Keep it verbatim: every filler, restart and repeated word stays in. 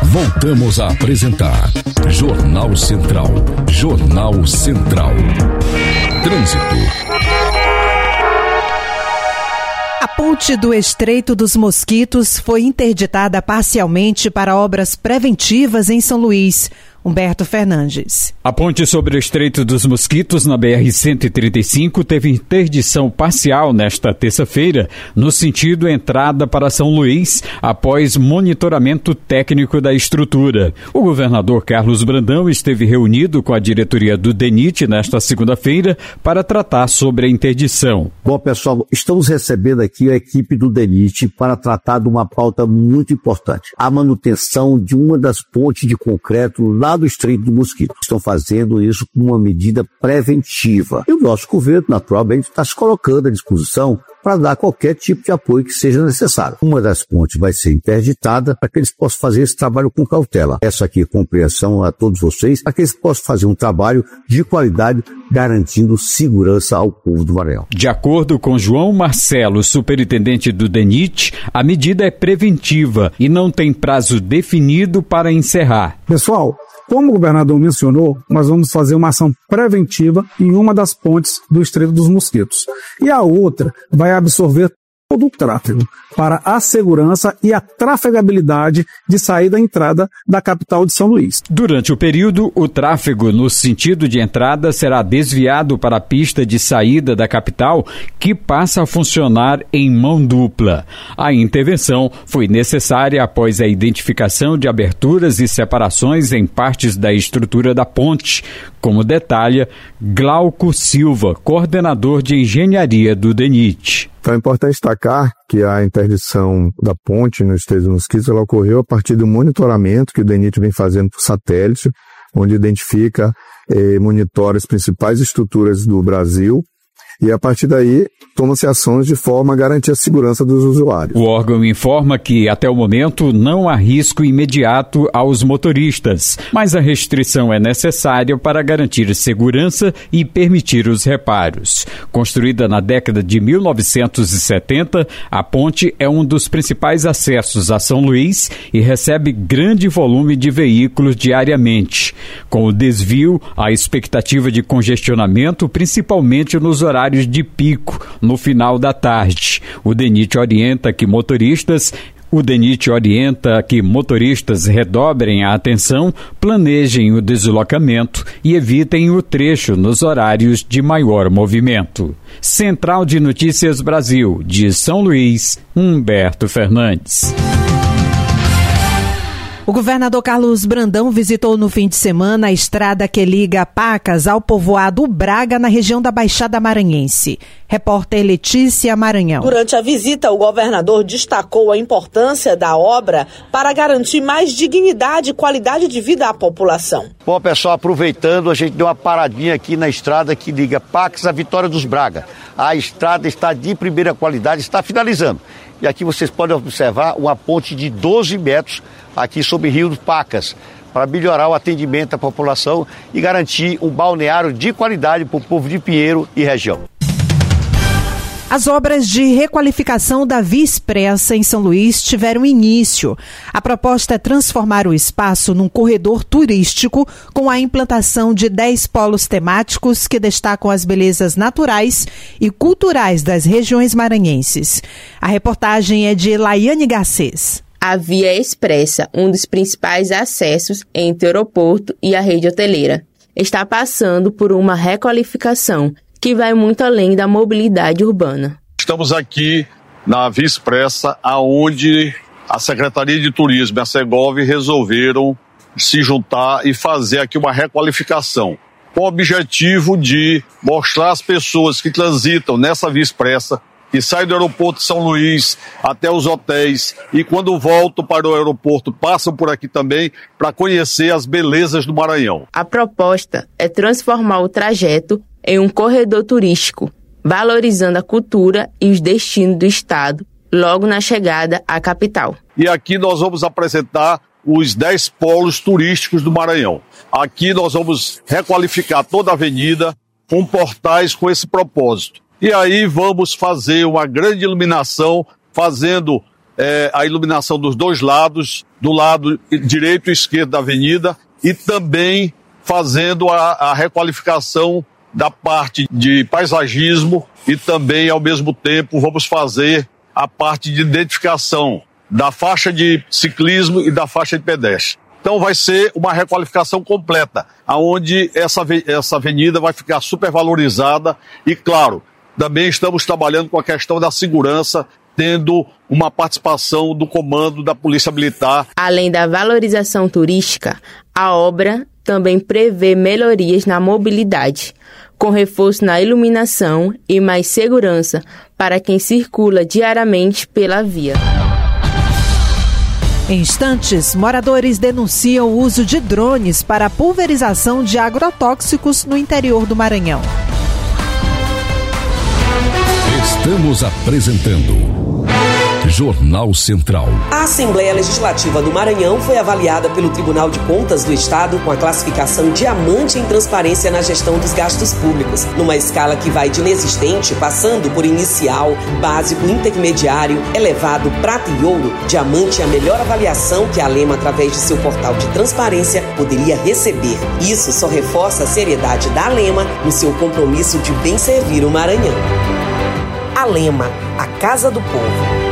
Voltamos a apresentar Jornal Central. Jornal Central. Trânsito. A ponte do Estreito dos Mosquitos foi interditada parcialmente para obras preventivas em São Luís. Humberto Fernandes. A ponte sobre o Estreito dos Mosquitos, na B R cento e trinta e cinco, teve interdição parcial nesta terça-feira, no sentido entrada para São Luís, após monitoramento técnico da estrutura. O governador Carlos Brandão esteve reunido com a diretoria do DENIT nesta segunda-feira para tratar sobre a interdição. Bom, pessoal, estamos recebendo aqui a equipe do DENIT para tratar de uma pauta muito importante: a manutenção de uma das pontes de concreto lá do Estreito do Mosquito. Estão fazendo isso com uma medida preventiva. E o nosso governo, naturalmente, está se colocando à disposição para dar qualquer tipo de apoio que seja necessário. Uma das pontes vai ser interditada para que eles possam fazer esse trabalho com cautela. Essa aqui é compreensão a todos vocês, para que eles possam fazer um trabalho de qualidade, garantindo segurança ao povo do Maranhão. De acordo com João Marcelo, superintendente do DENIT, a medida é preventiva e não tem prazo definido para encerrar. Pessoal, como o governador mencionou, nós vamos fazer uma ação preventiva em uma das pontes do Estreito dos Mosquitos. E a outra vai absorver todo o tráfego para a segurança e a trafegabilidade de saída e entrada da capital de São Luís. Durante o período, o tráfego no sentido de entrada será desviado para a pista de saída da capital, que passa a funcionar em mão dupla. A intervenção foi necessária após a identificação de aberturas e separações em partes da estrutura da ponte, como detalha Glauco Silva, coordenador de engenharia do DENIT. Então é importante destacar que a interdição da ponte no Estreito dos Mosquitos ela ocorreu a partir do monitoramento que o DENIT vem fazendo por satélite, onde identifica e eh, monitora as principais estruturas do Brasil. E a partir daí, toma-se ações de forma a garantir a segurança dos usuários. O órgão informa que, até o momento, não há risco imediato aos motoristas, mas a restrição é necessária para garantir segurança e permitir os reparos. Construída na década de mil novecentos e setenta, a ponte é um dos principais acessos a São Luís e recebe grande volume de veículos diariamente. Com o desvio, há expectativa de congestionamento, principalmente nos horários de pico, no final da tarde. O DENIT orienta que motoristas O DENIT orienta que motoristas redobrem a atenção, planejem o deslocamento e evitem o trecho nos horários de maior movimento. Central de Notícias Brasil, de São Luís, Humberto Fernandes. O governador Carlos Brandão visitou no fim de semana a estrada que liga Pacas ao povoado Braga, na região da Baixada Maranhense. Repórter Letícia Maranhão. Durante a visita, o governador destacou a importância da obra para garantir mais dignidade e qualidade de vida à população. Bom, pessoal, aproveitando, a gente deu uma paradinha aqui na estrada que liga Pacas à Vitória dos Braga. A estrada está de primeira qualidade, está finalizando. E aqui vocês podem observar uma ponte de doze metros aqui sobre o Rio dos Pacas, para melhorar o atendimento à população e garantir um balneário de qualidade para o povo de Pinheiro e região. As obras de requalificação da Via Expressa em São Luís tiveram início. A proposta é transformar o espaço num corredor turístico com a implantação de dez polos temáticos que destacam as belezas naturais e culturais das regiões maranhenses. A reportagem é de Laiane Garcês. A Via Expressa, um dos principais acessos entre o aeroporto e a rede hoteleira, está passando por uma requalificação que vai muito além da mobilidade urbana. Estamos aqui na Via Expressa, onde a Secretaria de Turismo e a Segov resolveram se juntar e fazer aqui uma requalificação, com o objetivo de mostrar às pessoas que transitam nessa Via Expressa, que saem do aeroporto de São Luís até os hotéis e quando voltam para o aeroporto passam por aqui também para conhecer as belezas do Maranhão. A proposta é transformar o trajeto em um corredor turístico, valorizando a cultura e os destinos do estado logo na chegada à capital. E aqui nós vamos apresentar os dez polos turísticos do Maranhão. Aqui nós vamos requalificar toda a avenida com portais com esse propósito. E aí vamos fazer uma grande iluminação, fazendo é, a iluminação dos dois lados, do lado direito e esquerdo da avenida, e também fazendo a, a requalificação da parte de paisagismo e também, ao mesmo tempo, vamos fazer a parte de identificação da faixa de ciclismo e da faixa de pedestre. Então vai ser uma requalificação completa, onde essa, essa avenida vai ficar supervalorizada e, claro, também estamos trabalhando com a questão da segurança, tendo uma participação do comando da Polícia Militar. Além da valorização turística, a obra também prevê melhorias na mobilidade, com reforço na iluminação e mais segurança para quem circula diariamente pela via. Em instantes, moradores denunciam o uso de drones para a pulverização de agrotóxicos no interior do Maranhão. Estamos apresentando Jornal Central. A Assembleia Legislativa do Maranhão foi avaliada pelo Tribunal de Contas do Estado com a classificação diamante em transparência na gestão dos gastos públicos, numa escala que vai de inexistente, passando por inicial, básico, intermediário, elevado, prata e ouro. Diamante é a melhor avaliação que a Lema, através de seu portal de transparência, poderia receber. Isso só reforça a seriedade da Lema no seu compromisso de bem servir o Maranhão. A Lema, a Casa do Povo.